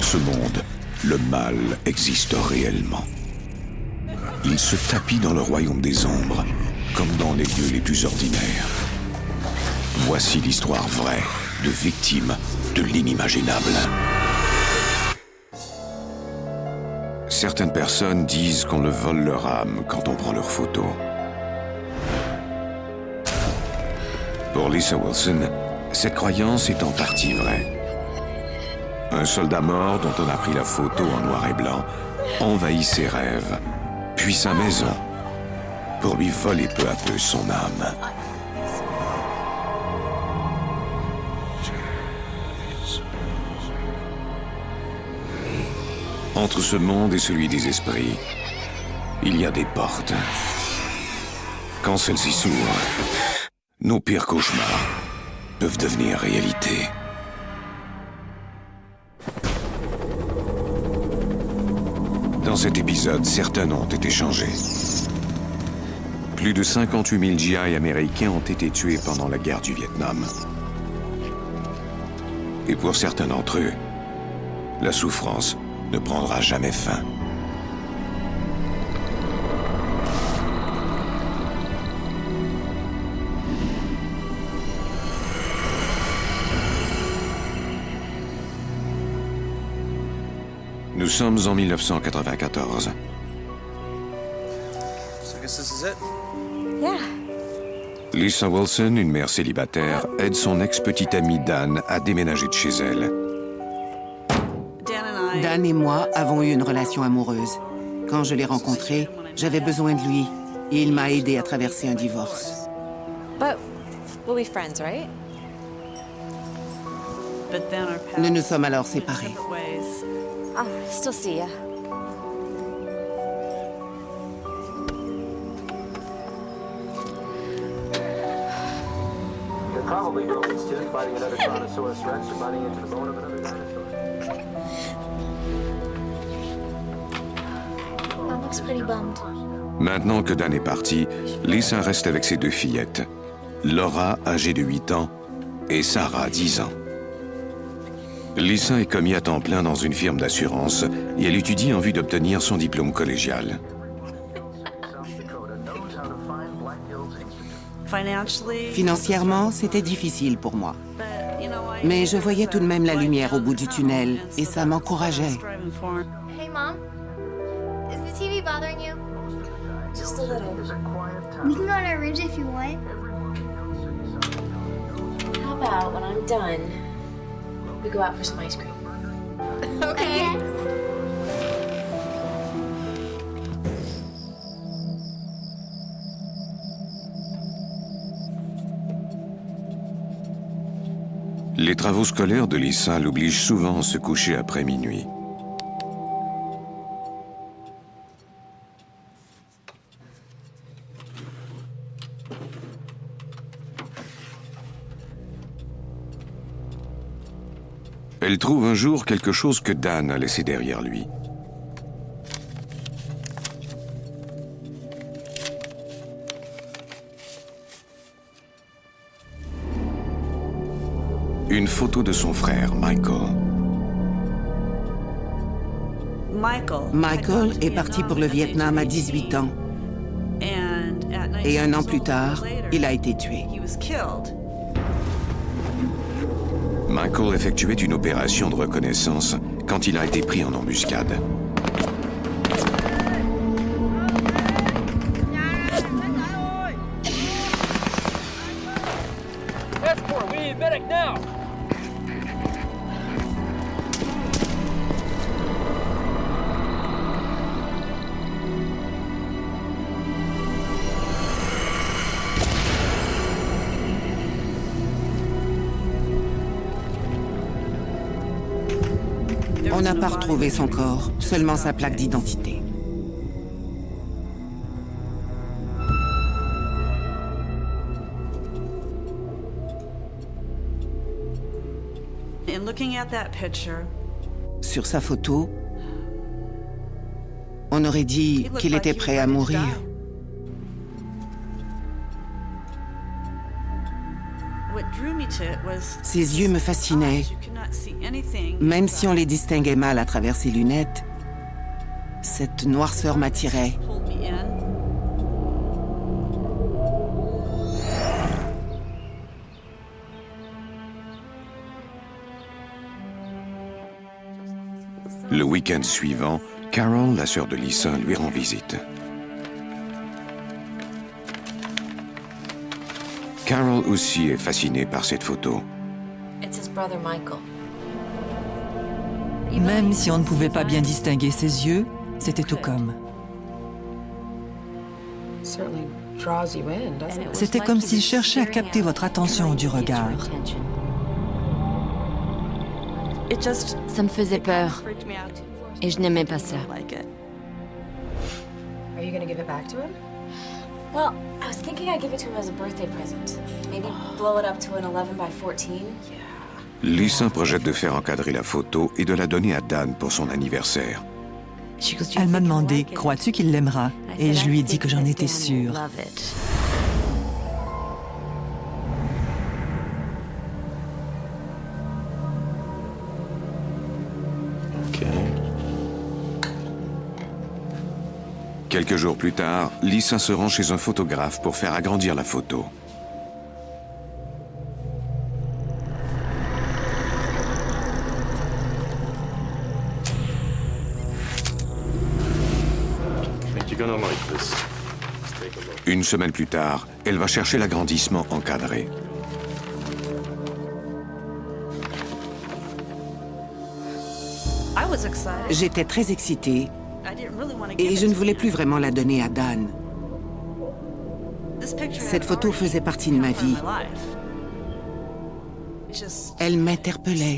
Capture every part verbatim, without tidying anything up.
ce monde, le mal existe réellement. Il se tapit dans le royaume des ombres, comme dans les lieux les plus ordinaires. Voici l'histoire vraie de victimes de l'inimaginable. Certaines personnes disent qu'on le vole leur âme quand on prend leurs photos. Pour Lisa Wilson, cette croyance est en partie vraie. Un soldat mort dont on a pris la photo en noir et blanc envahit ses rêves, puis sa maison, pour lui voler peu à peu son âme. Entre ce monde et celui des esprits, il y a des portes. Quand celles-ci s'ouvrent, nos pires cauchemars peuvent devenir réalité. Dans cet épisode, certains noms ont été changés. Plus de cinquante-huit mille G I américains ont été tués pendant la guerre du Vietnam. Et pour certains d'entre eux, la souffrance ne prendra jamais fin. Nous sommes en mille neuf cent quatre-vingt-quatorze. So I guess this is it? Yeah. Lisa Wilson, une mère célibataire, aide son ex-petit ami Dan à déménager de chez elle. Dan et moi avons eu une relation amoureuse. Quand je l'ai rencontré, j'avais besoin de lui et il m'a aidé à traverser un divorce. But we'll be friends, right? Nous nous sommes alors séparés. I'll still see ya. You're probably broken student fighting another Tyrannosaurus Rex or biting into the bone of another dinosaur. Mom looks pretty bummed. Maintenant que Dan est parti, Lisa reste avec ses deux fillettes. Laura, âgée de huit ans, et Sarah, dix ans. Lisa est commis à temps plein dans une firme d'assurance et elle étudie en vue d'obtenir son diplôme collégial. Financièrement, c'était difficile pour moi. Mais je voyais tout de même la lumière au bout du tunnel et ça m'encourageait. Hey, Mom. Is the T V bothering you? Just a little. We can go on our rooms if you want. How about when I'm done, we go out for some ice cream? Okay. Les travaux scolaires de Lisa l'obligent souvent à se coucher après minuit. Elle trouve un jour quelque chose que Dan a laissé derrière lui. Une photo de son frère, Michael. Michael est parti pour le Vietnam à dix-huit ans. Et un an plus tard, il a été tué. Michael effectuait une opération de reconnaissance quand il a été pris en embuscade. Escort, we need medic now! On n'a pas retrouvé son corps, seulement sa plaque d'identité. Sur sa photo, on aurait dit qu'il était prêt à mourir. Ses yeux me fascinaient. Même si on les distinguait mal à travers ses lunettes, cette noirceur m'attirait. Le week-end suivant, Carol, la sœur de Lisa, lui rend visite. Carol aussi est fascinée par cette photo. It's his brother Michael. Même si on ne pouvait pas bien distinguer ses yeux, c'était tout comme. C'était comme s'il cherchait à capter votre attention du regard. Ça me faisait peur. Et je n'aimais pas ça. Are you gonna give it back to him? Well, I was thinking I'd give it to him as a birthday present. Maybe blow it up to an eleven by fourteen. Lisa projette de faire encadrer la photo et de la donner à Dan pour son anniversaire. Elle m'a demandé « Crois-tu qu'il l'aimera ?» Et je lui ai dit que j'en étais sûre. Quelques jours plus tard, Lisa se rend chez un photographe pour faire agrandir la photo. Une semaine plus tard, elle va chercher l'agrandissement encadré. J'étais très excitée et je ne voulais plus vraiment la donner à Dan. Cette photo faisait partie de ma vie. Elle m'interpellait.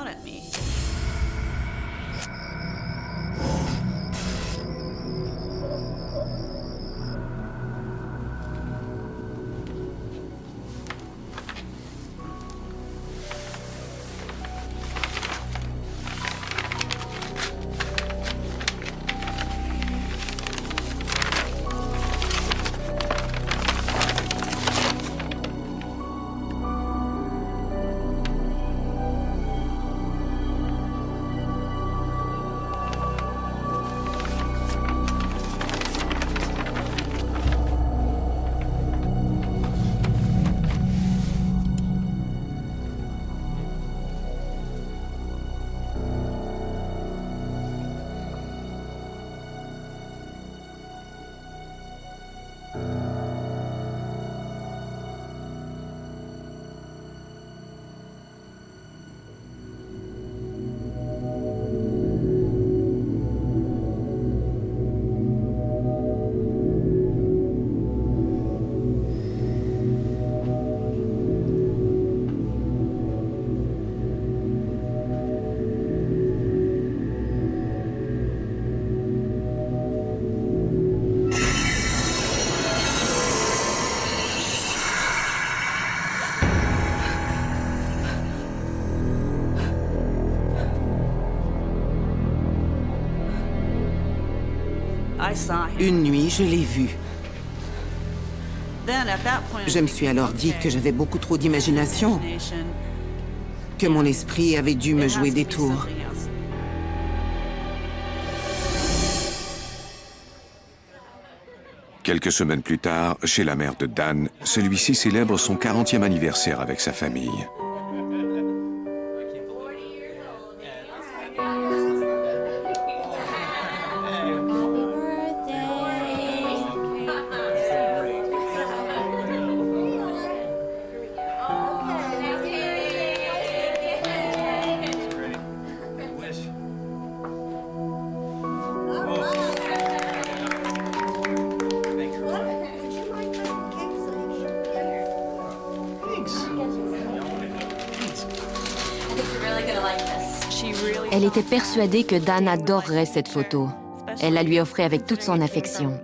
Une nuit, je l'ai vu. Je me suis alors dit que j'avais beaucoup trop d'imagination, que mon esprit avait dû me jouer des tours. Quelques semaines plus tard, chez la mère de Dan, celui-ci célèbre son quarantième anniversaire avec sa famille. Elle était persuadée que Dan adorerait cette photo. Elle la lui offrait avec toute son affection.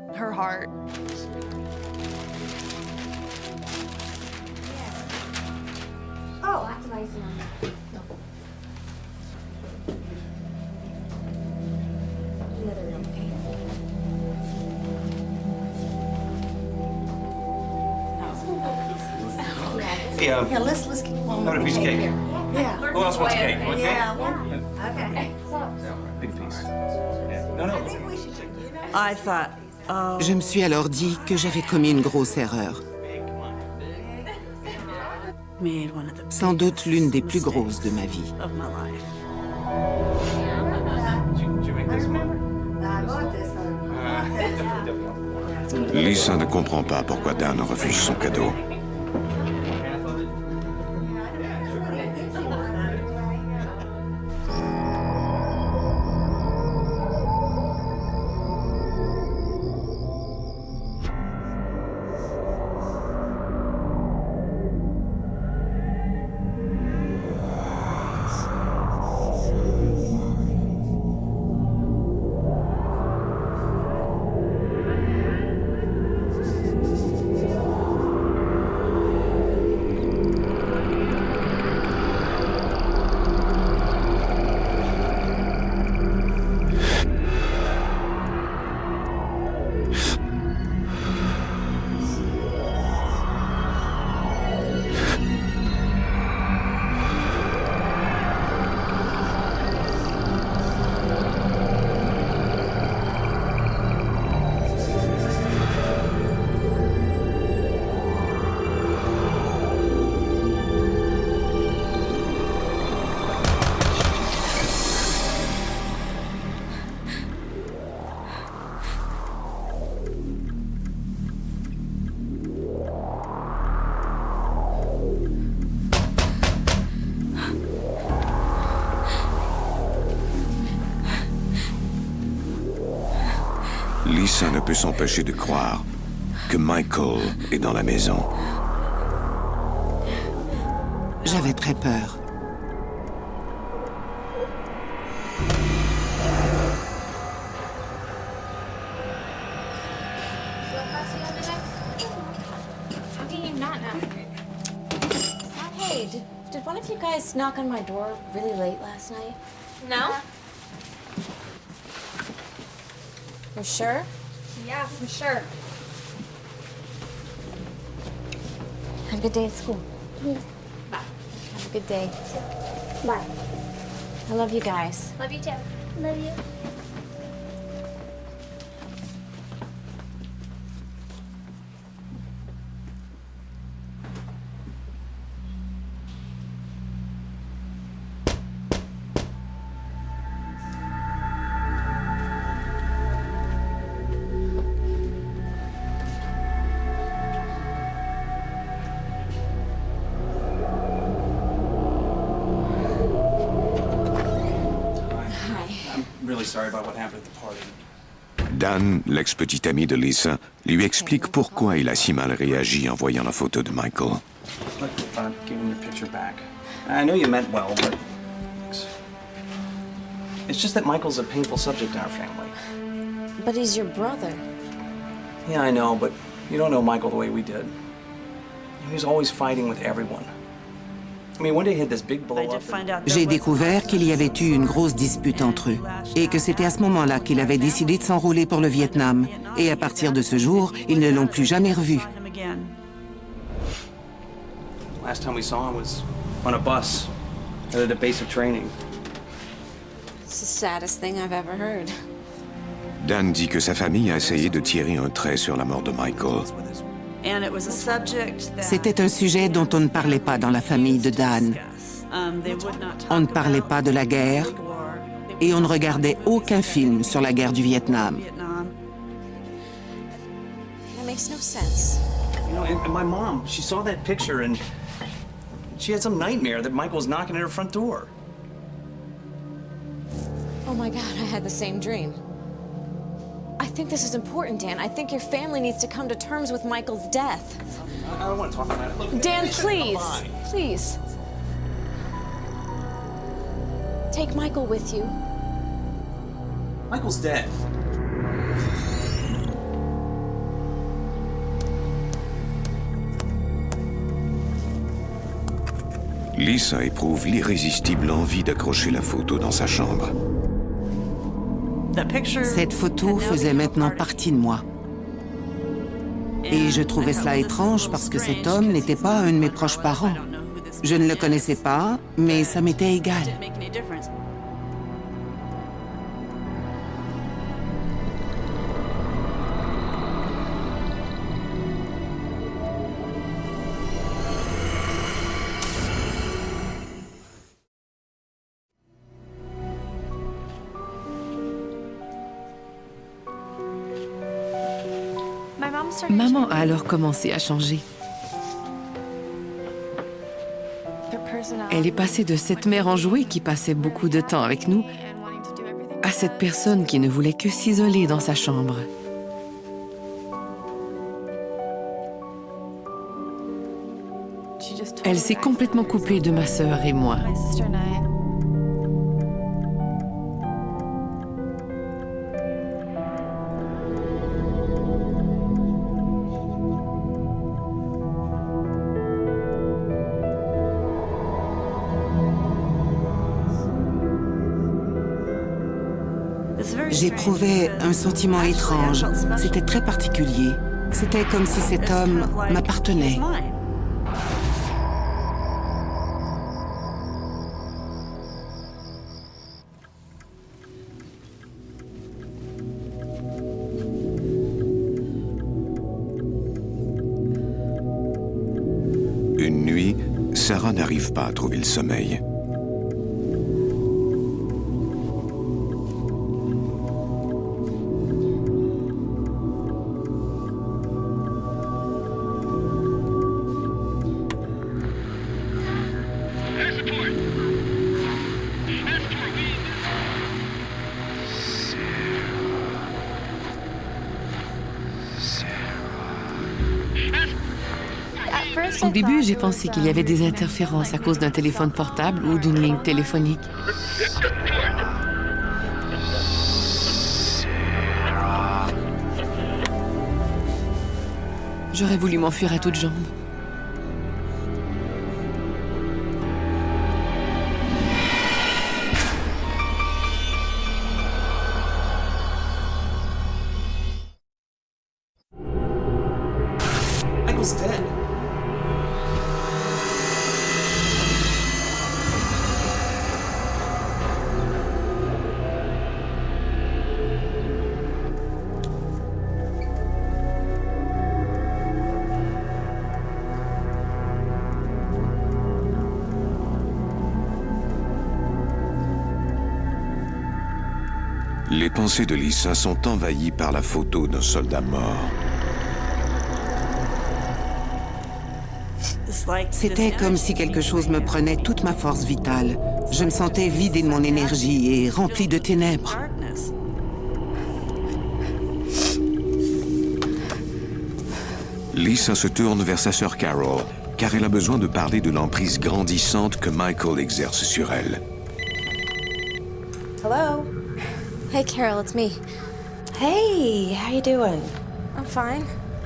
Hey, um, Yeah, let's let's keep one. another piece of cake. Yeah. Who else wants cake? Want cake? Yeah. One. Okay. Big piece. No, no. I thought, oh, Je me suis alors dit que j'avais commis une grosse erreur. made one of the Sans doute l'une des plus grosses de ma vie. of my life. Did you make this one? I bought this one. Lisa ne comprend pas pourquoi Dan refuse son cadeau. Lisa ne peut s'empêcher de croire que Michael est dans la maison. J'avais très peur. How can you not know? Hey, did, did one of you guys knock on my door really late last night? No? You sure? Yeah, for sure. Have a good day at school. Bye. Have a good day. Bye. I love you guys. Love you too. Love you. Sorry about what happened at the party. Dan, l'ex-petit ami de Lisa, lui explique pourquoi il a si mal réagi en voyant la photo de Michael. Look, I'm giving your picture back. I know you meant well, but it's just that Michael's a painful subject in our family. But he's your brother. Yeah, I know, but you don't know Michael the way we did. He was always fighting with everyone. I mean, one day he had this big blow up. J'ai découvert qu'il y avait eu une grosse dispute entre eux et que c'était à ce moment-là qu'il avait décidé de s'enrôler pour le Vietnam. Et à partir de ce jour, ils ne l'ont plus jamais revu. Last time we saw him was on a bus at a base of training. It's the saddest thing I've ever heard. Dan dit que sa famille a essayé de tirer un trait sur la mort de Michael. C'était un sujet dont on ne parlait pas dans la famille de Dan. On ne parlait pas de la guerre et on ne regardait aucun film sur la guerre du Vietnam. That makes no sense. You know, and, and my mom, she saw that picture and she had some nightmare that Michael was knocking at her front door. Oh my God, I had the same dream. I think this is important, Dan. I think your family needs to come to terms with Michael's death. I, I don't want to talk about it. Look, Dan, please, please. Take Michael with you. Michael's dead. Lisa éprouve l'irrésistible envie d'accrocher la photo dans sa chambre. Cette photo faisait maintenant partie de moi. Et je trouvais cela étrange parce que cet homme n'était pas un de mes proches parents. Je ne le connaissais pas, mais ça m'était égal. Maman a alors commencé à changer. Elle est passée de cette mère enjouée qui passait beaucoup de temps avec nous à cette personne qui ne voulait que s'isoler dans sa chambre. Elle s'est complètement coupée de ma sœur et moi. J'éprouvais un sentiment étrange. C'était très particulier. C'était comme si cet homme m'appartenait. Une nuit, Sarah n'arrive pas à trouver le sommeil. Au début, j'ai pensé qu'il y avait des interférences à cause d'un téléphone portable ou d'une ligne téléphonique. J'aurais voulu m'enfuir à toutes jambes. Michael's dead. Les pensées de Lisa sont envahies par la photo d'un soldat mort. C'était comme si quelque chose me prenait toute ma force vitale. Je me sentais vidée de mon énergie et remplie de ténèbres. Lisa se tourne vers sa sœur Carol, car elle a besoin de parler de l'emprise grandissante que Michael exerce sur elle. Hello. Hey, Carol, it's me. Hey, how you doing? I'm fine.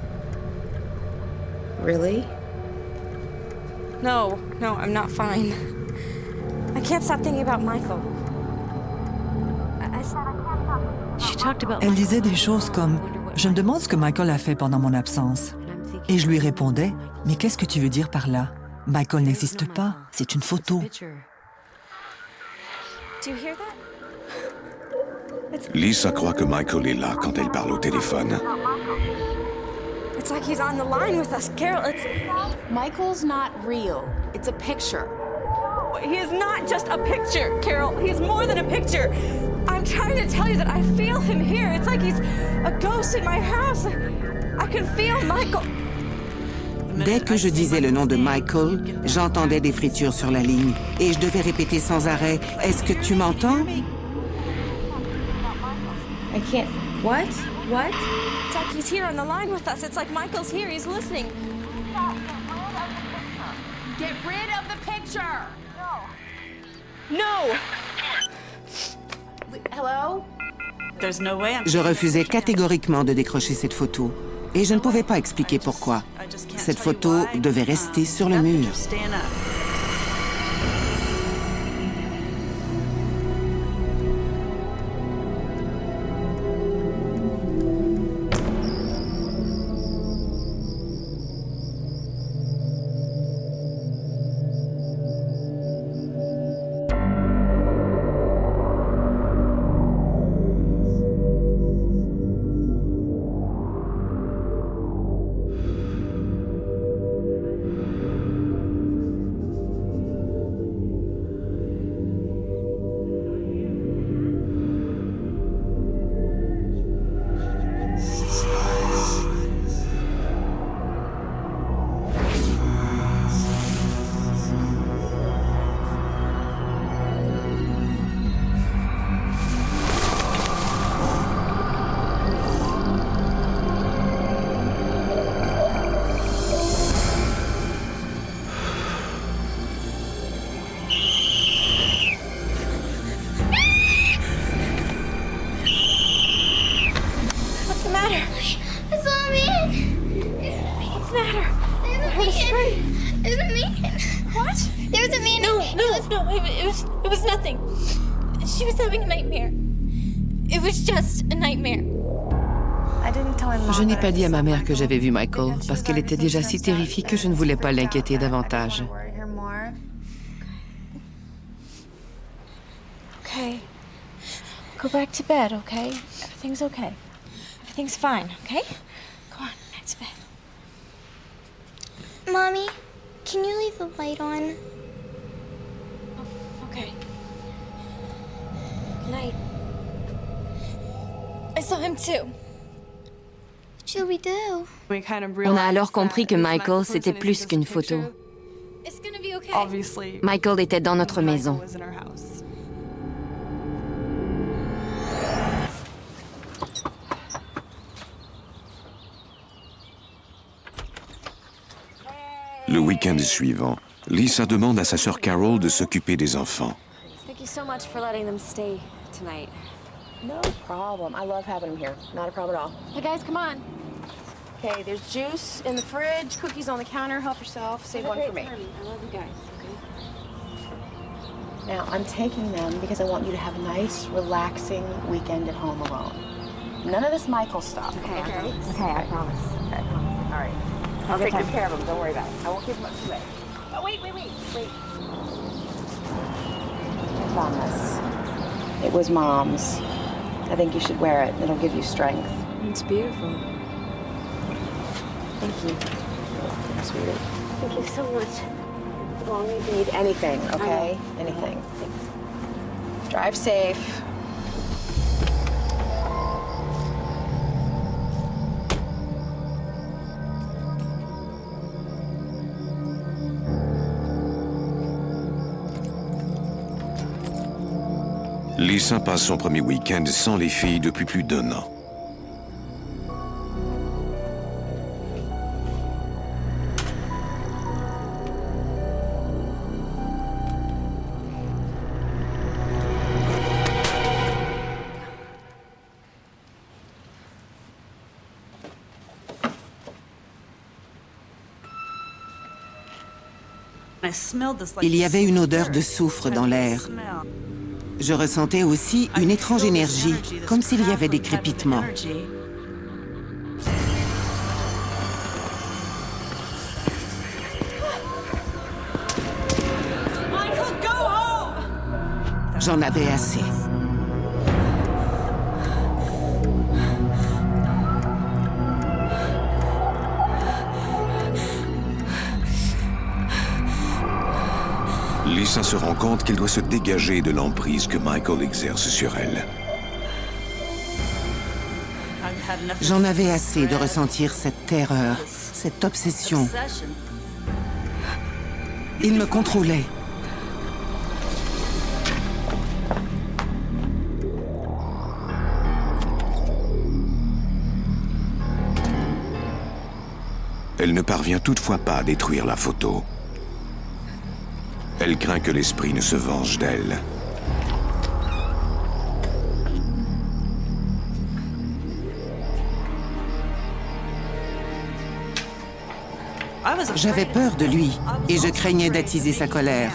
Really? No, no, I'm not fine. I can't stop thinking about Michael. I, I said I can't stop. She talked about Elle disait des choses comme « Je me demande ce que Michael a fait pendant mon absence. » Et je lui répondais « Mais qu'est-ce que tu veux dire par là? Michael n'existe pas, c'est une photo. » Do you hear that? Lisa croit que Michael est là quand elle parle au téléphone. It's like he's on the line with us, Carol. It's Michael's not real. It's a picture. He is not just a picture, Carol. He is more than a picture. I'm trying to tell you that I feel him here. It's like he's a ghost in my house. I can feel Michael. Dès que je disais le nom de Michael, j'entendais des fritures sur la ligne et je devais répéter sans arrêt « Est-ce que tu m'entends? » I can't. What? What? It's like he's here on the line with us. It's like Michael's here. He's listening. Get rid of the picture. No. No. Hello? There's no way I'm... Je refusais catégoriquement de décrocher cette photo et je ne pouvais pas expliquer pourquoi. Cette photo devait rester sur le mur. matter? There's a I heard a man. scream. There's a man. What? There's a man. No, It no, was- no. It, it was, it was nothing. She was having a nightmare. It was just a nightmare. Je n'ai pas dit à ma mère que j'avais vu Michael parce qu'elle était déjà si terrifiée que je ne voulais pas l'inquiéter davantage. Okay. Go back to bed, okay? Everything's okay. Everything's fine, okay? Go on, back to bed. Mommy, can you leave the light on? Okay. Good night. I saw him too. What shall we do? On a alors compris que Michael, c'était plus qu'une photo. It's gonna be okay. Michael était dans notre maison. Le week-end suivant, Lisa demande à sa sœur Carol de s'occuper des enfants. Thank you so much for letting them stay tonight. No problem. I love having them here. Not a problem at all. Hey guys, come on. Okay, there's juice in the fridge, cookies on the counter. Help yourself. Save one for me. I love you guys, okay? Now, I'm taking them because I want you to have a nice, relaxing weekend at home alone. None of this Michael stuff. Okay. Okay, okay I promise. Okay, I promise. All right. I'll take good care of them. Don't worry about it. I won't keep them up too late. Oh, wait, wait, wait, wait. I promise. It was Mom's. I think you should wear it. It'll give you strength. It's beautiful. Thank you. Sweetie. Thank you so much. As long as you need anything, okay? Anything. Thanks. Drive safe. Lisa passe son premier week-end sans les filles depuis plus d'un an. Il y avait une odeur de soufre dans l'air. Je ressentais aussi une étrange énergie, comme s'il y avait des crépitements. J'en avais assez. Lisa se rend compte qu'elle doit se dégager de l'emprise que Michael exerce sur elle. J'en avais assez de ressentir cette terreur, cette obsession. Il me contrôlait. Elle ne parvient toutefois pas à détruire la photo. Elle craint que l'esprit ne se venge d'elle. J'avais peur de lui et je craignais d'attiser sa colère.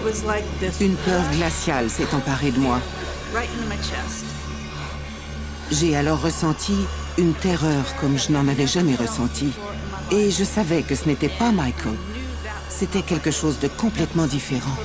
Une peur glaciale s'est emparée de moi. J'ai alors ressenti une terreur comme je n'en avais jamais ressenti. Et je savais que ce n'était pas Michael. C'était quelque chose de complètement différent.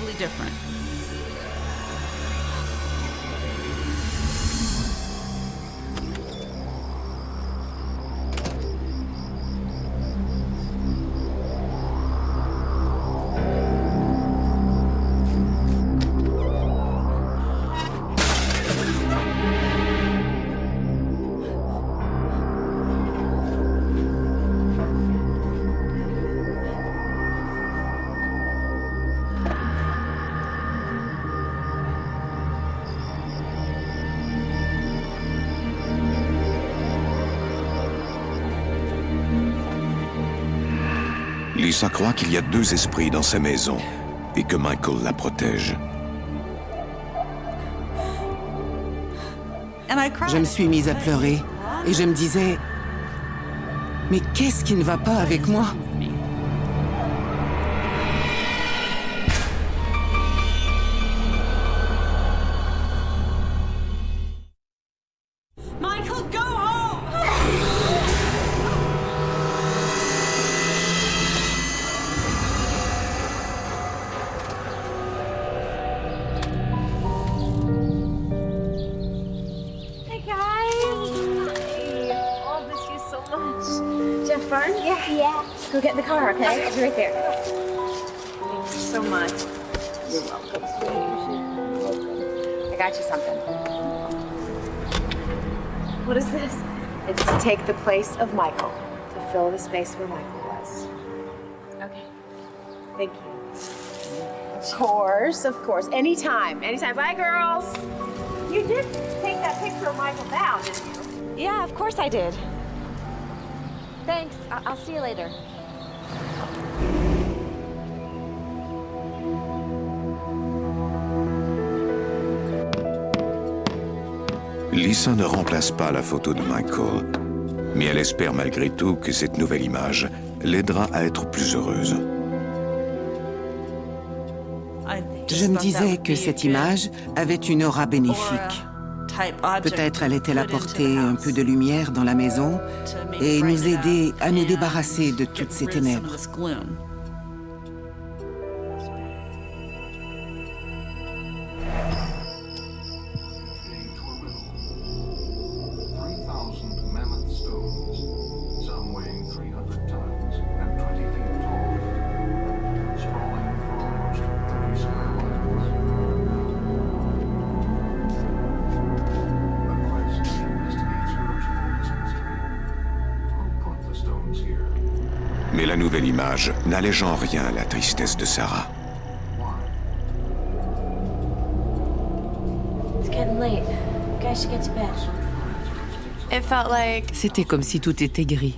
Lisa croit qu'il y a deux esprits dans sa maison et que Michael la protège. Je me suis mise à pleurer et je me disais, mais qu'est-ce qui ne va pas avec moi? Go get in the car, okay? I'll be right there. Thank you so much. You're welcome, sweetie. I got you something. What is this? It's to take the place of Michael, to fill the space where Michael was. Okay. Thank you. Of course, of course. Anytime, anytime. Bye, girls. You did take that picture of Michael down, didn't you? Yeah, of course I did. Thanks. I- I'll see you later. Lisa ne remplace pas la photo de Michael, mais elle espère malgré tout que cette nouvelle image l'aidera à être plus heureuse. Je me disais que cette image avait une aura bénéfique. Peut-être allait-elle apporter un peu de lumière dans la maison et nous aider à nous débarrasser de toutes ces ténèbres. Mais la nouvelle image n'allège en rien la tristesse de Sarah. C'était comme si tout était gris.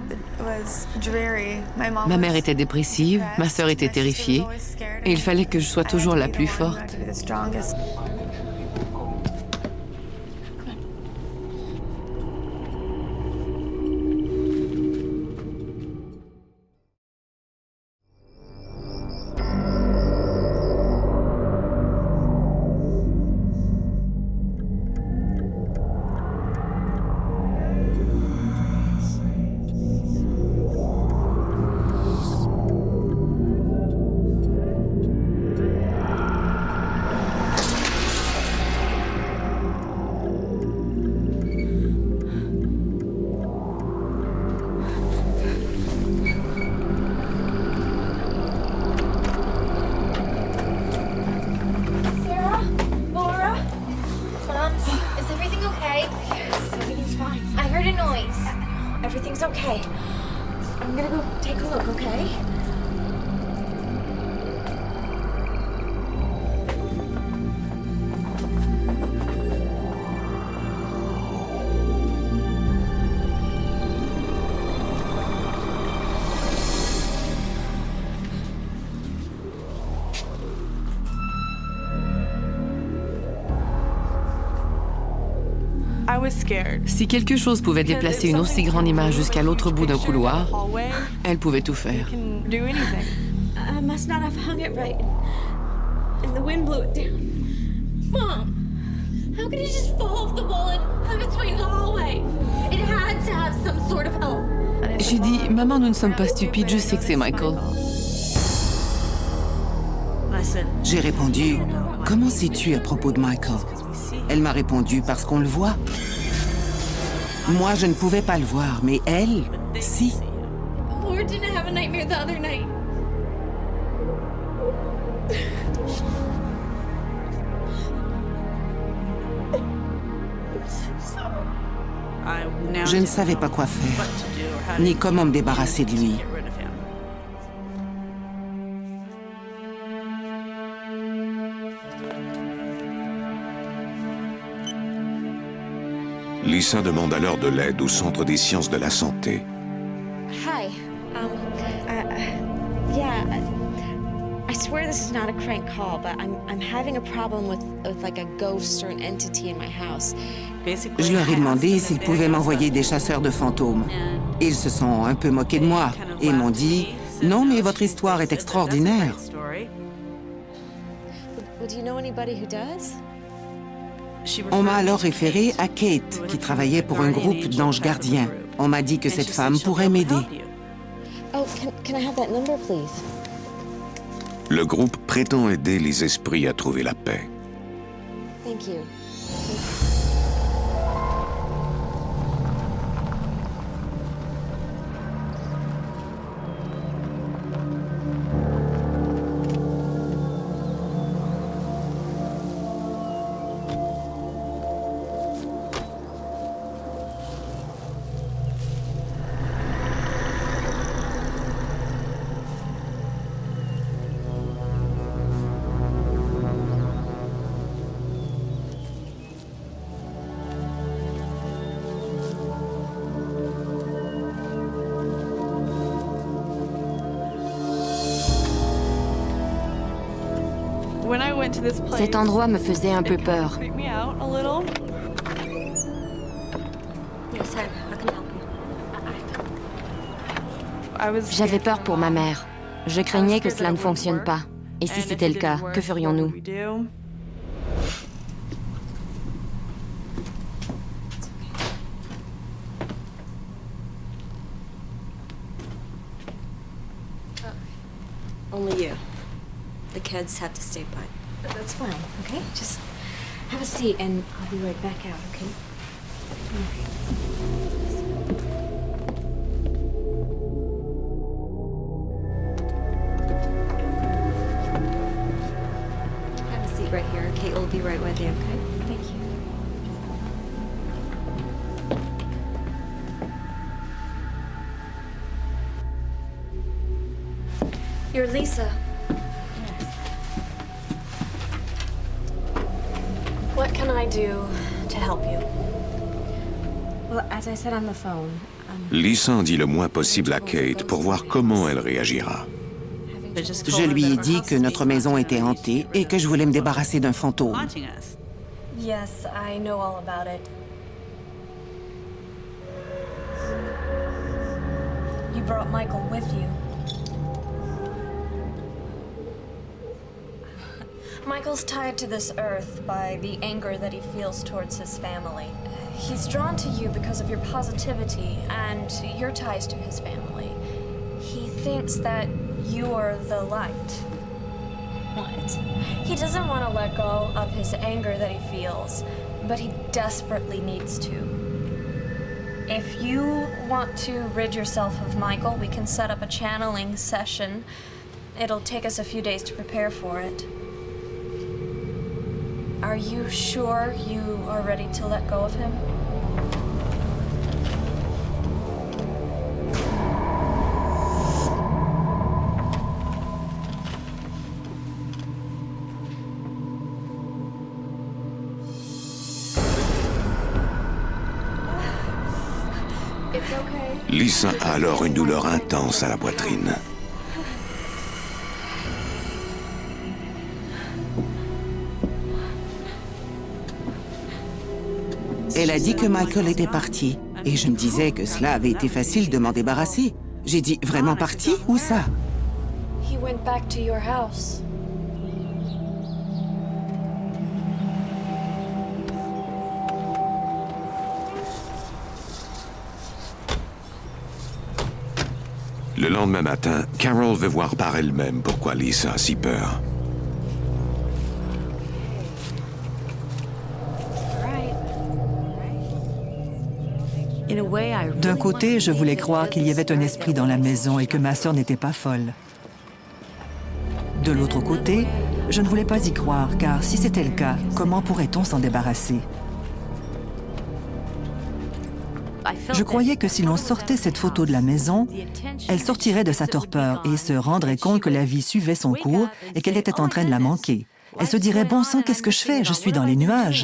Ma mère était dépressive, ma sœur était terrifiée, et il fallait que je sois toujours la plus forte. Everything's okay. I'm gonna go take a look, okay? Si quelque chose pouvait déplacer une aussi grande image jusqu'à l'autre bout d'un couloir, elle pouvait tout faire. I must not have hung it right. and the wind blew it down. Mom, how could it just fall off the wall and climb its way into the hallway? It had to have some sort of help. J'ai dit, maman, nous ne sommes pas stupides, je sais que c'est Michael. J'ai répondu, comment sais-tu à propos de Michael? Elle m'a répondu, parce qu'on le voit. Moi, je ne pouvais pas le voir, mais elle, si. Laura didn't have a nightmare the other night. Je ne savais pas quoi faire, ni comment me débarrasser de lui. Lisa demande alors de l'aide au Centre des sciences de la santé. Hi. Um, uh, uh, yeah, I, I swear this is not a crank call, but I'm, I'm having a problem with, with like a ghost or an entity in my house. Je leur ai demandé s'ils pouvaient m'envoyer des chasseurs de fantômes. Ils se sont un peu moqués de moi et m'ont dit « Non, mais votre histoire est extraordinaire. » Well, do you know anybody who does? On m'a alors référé à Kate, qui travaillait pour un groupe d'anges gardiens. On m'a dit que cette femme pourrait m'aider. Oh, can, can I have that number, please? Le groupe prétend aider les esprits à trouver la paix. Thank you. Cet endroit me faisait un peu peur. J'avais peur pour ma mère. Je craignais que cela ne fonctionne pas. Et si c'était le cas, que ferions-nous? Only you. The kids have to stay put. But that's fine, okay? Just have a seat and I'll be right back out, okay? Have a seat right here. Kate will be right with you, okay? Thank you. You're Lisa. What can I do to help you? Well, as I said on the phone, um, Lisa en dit le moins possible à Kate pour voir comment elle réagira. Je lui ai dit que notre maison était hantée et que je voulais me débarrasser d'un fantôme. Yes, I know all about it. You brought Michael with you. Michael's tied to this earth by the anger that he feels towards his family. He's drawn to you because of your positivity and your ties to his family. He thinks that you are the light. What? He doesn't want to let go of his anger that he feels, but he desperately needs to. If you want to rid yourself of Michael, we can set up a channeling session. It'll take us a few days to prepare for it. Are you sure you are ready to let go of him? It's okay. Lisa a alors une douleur intense à la poitrine. Elle a dit que Michael était parti. Et je me disais que cela avait été facile de m'en débarrasser. J'ai dit, vraiment parti? Où ça? He went back to your house. Le lendemain matin, Carol veut voir par elle-même pourquoi Lisa a si peur. D'un côté, je voulais croire qu'il y avait un esprit dans la maison et que ma sœur n'était pas folle. De l'autre côté, je ne voulais pas y croire, car si c'était le cas, comment pourrait-on s'en débarrasser? Je croyais que si l'on sortait cette photo de la maison, elle sortirait de sa torpeur et se rendrait compte que la vie suivait son cours et qu'elle était en train de la manquer. Elle se dirait, bon sang, qu'est-ce que je fais? Je suis dans les nuages.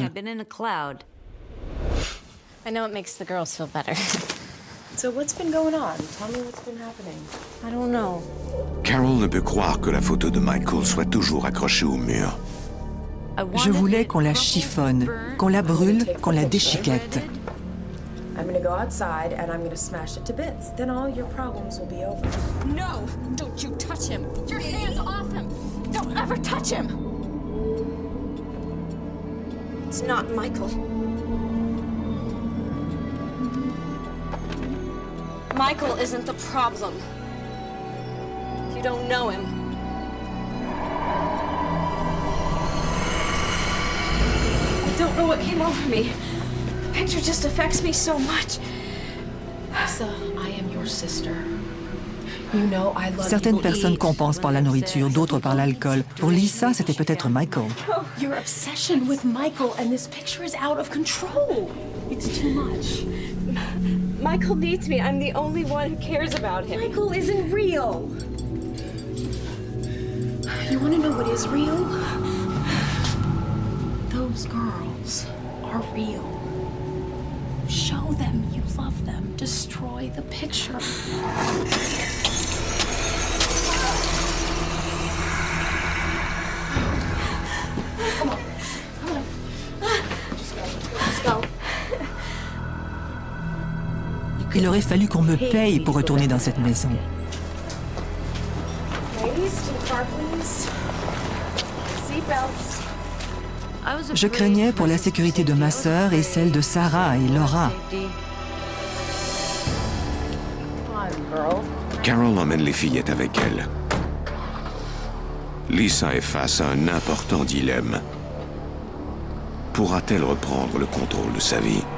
I know it makes the girls feel better. So what's been going on? Tell me what's been happening. I don't know. Carol ne peut croire que la photo de Michael soit toujours accrochée au mur. Je voulais qu'on la chiffonne, qu'on la brûle, qu'on la déchiquette. I'm gonna go outside and I'm gonna smash it to bits. Then all your problems will be over. No! Don't you touch him! Your hands off him! Don't ever touch him! It's not Michael. Michael isn't the problem. You don't know him. I don't know what came over me. The picture just affects me so much. Lisa, I am your sister. You know I love Certaines you. personnes compensent par la nourriture, d'autres par l'alcool. Pour Lisa, c'était peut-être Michael. Your obsession with Michael and this picture is out of control. It's too much. Michael needs me. I'm the only one who cares about him. Michael isn't real. You want to know what is real? Those girls are real. Show them you love them. Destroy the picture. Come on. Come on. Just go. Let's go. Il aurait fallu qu'on me paye pour retourner dans cette maison. Je craignais pour la sécurité de ma sœur et celle de Sarah et Laura. Carol emmène les fillettes avec elle. Lisa est face à un important dilemme. Pourra-t-elle reprendre le contrôle de sa vie?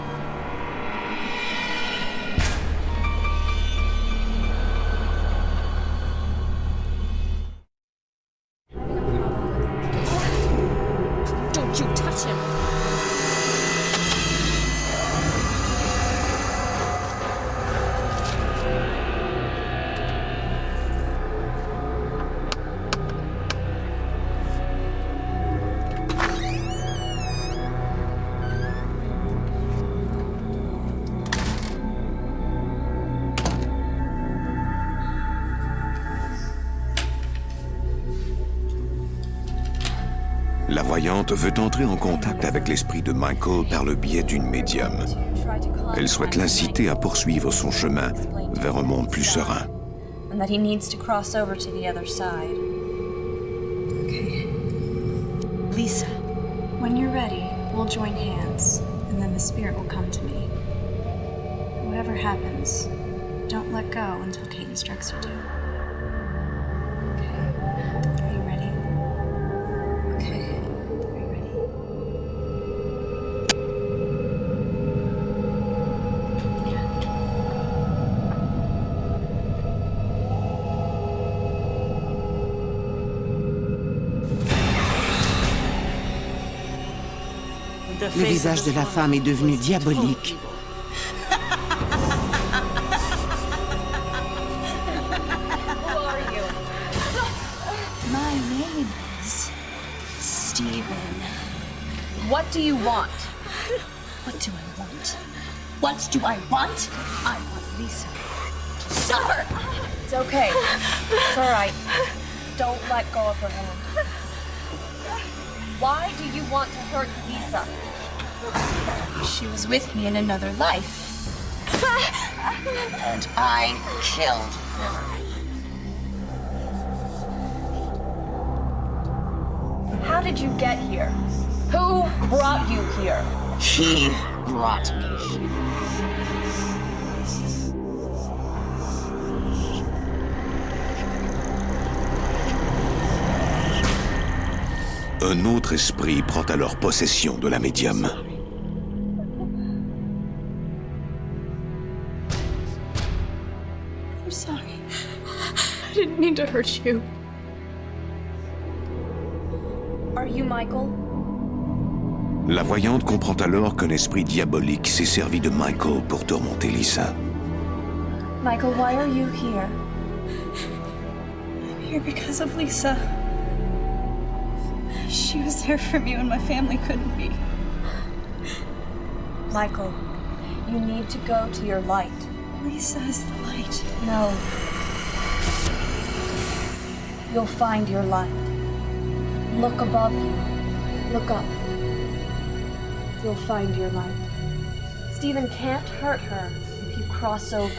La voyante veut entrer en contact avec l'esprit de Michael par le biais d'une médium. Elle souhaite l'inciter à poursuivre son chemin vers un monde plus serein. And that he needs to cross over to the other side. Okay. Lisa. When you're ready, we'll join hands, and then the spirit will come to me. Whatever happens, don't let go until Kate instructs you to. Le visage de la femme est devenu diabolique. Who are you? My name is Steven. What do you want? What do I want? What do I want? I want Lisa to suffer. It's okay. It's all right. Don't let go of her hand. Why do you want to hurt Lisa? She was with me in another life. And I killed her. How did you get here? Who brought you here? He brought me. un autre esprit prend alors possession de la médium. I'm sorry. I didn't mean to hurt you. Are you Michael? La voyante comprend alors qu'un esprit diabolique s'est servi de Michael pour tourmenter Lisa. Michael, why are you here? I'm here because of Lisa. She was there for me when my family couldn't be. Michael, you need to go to your light. Lisa is the light. No. You'll find your light. Look above you. Look up. You'll find your light. Stephen can't hurt her if you cross over.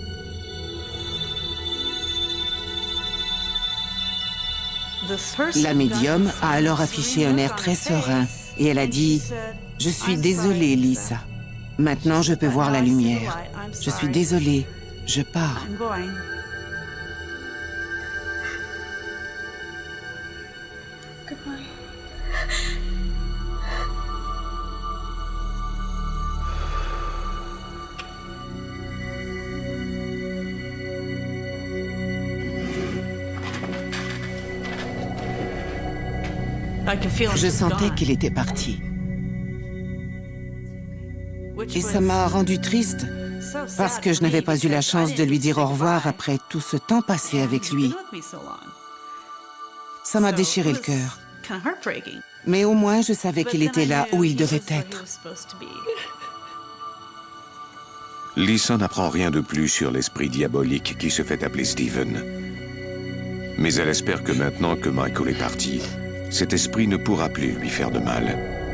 La médium a alors affiché un air très serein et elle a dit « Je suis désolée, Lisa. Maintenant, je peux voir la lumière. Je suis désolée. Je pars. » Je sentais qu'il était parti. Et ça m'a rendue triste, parce que je n'avais pas eu la chance de lui dire au revoir après tout ce temps passé avec lui. Ça m'a déchiré le cœur. Mais au moins, je savais qu'il était là où il devait être. Lisa n'apprend rien de plus sur l'esprit diabolique qui se fait appeler Stephen. Mais elle espère que maintenant que Michael est parti, cet esprit ne pourra plus lui faire de mal.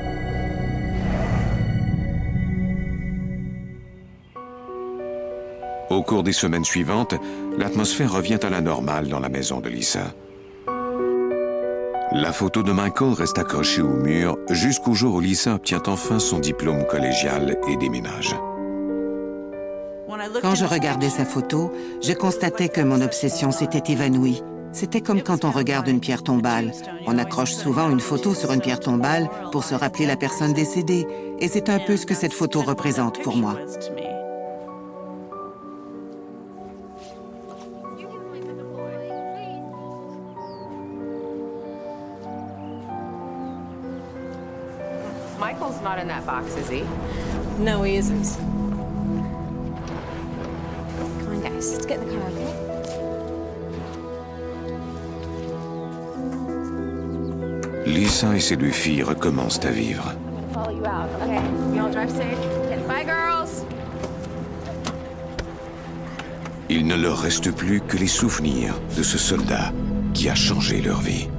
Au cours des semaines suivantes, l'atmosphère revient à la normale dans la maison de Lisa. La photo de Michael reste accrochée au mur jusqu'au jour où Lisa obtient enfin son diplôme collégial et déménage. Quand je regardais sa photo, je constatais que mon obsession s'était évanouie. C'était comme quand on regarde une pierre tombale. On accroche souvent une photo sur une pierre tombale pour se rappeler la personne décédée. Et c'est un peu ce que cette photo représente pour moi. Michael's not in that box, is he? No, he isn't. Come on, guys, let's get in the car, okay? Lisa et ses deux filles recommencent à vivre. Follow you out, okay? You all drive safe. Bye, girls. Il ne leur reste plus que les souvenirs de ce soldat qui a changé leur vie.